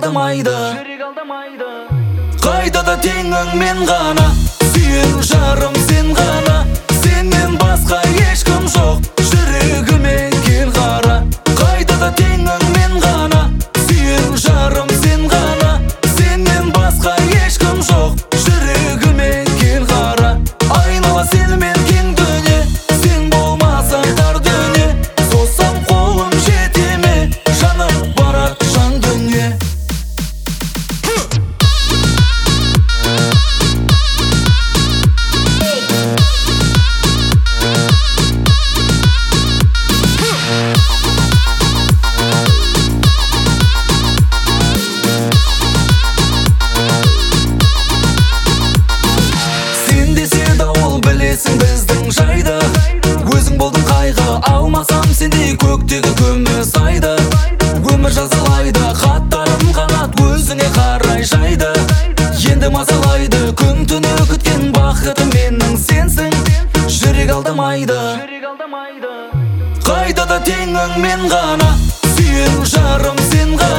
алдамайды. Қайда да теңің мен ғана, сүйер жарым сен ғана. Сенен басқа ешкім жоқ, жүрегіме кел қара. Қайда да теңің мен ғана, сүйер жарым сен ғана. Сенен басқа ешкім жоқ, жүрегіме кел қара. Айнала сенімен кең дүние, сен болмасаң тар дүние. Созсам қолым жете ме, жанып барат жан дүние. Білесің біздің жайды, өзің болдың қайғы, алмасам сендей көктегі күміс айды. Өмір жазалайды, хаттарым қанат өзіңе қарай жайды. Енді мазалайды, күн түні күткен бақытым менің сенсің, жүрек алдамайды. Қайда да теңің мен ғана, сүйер жарым сен ғана.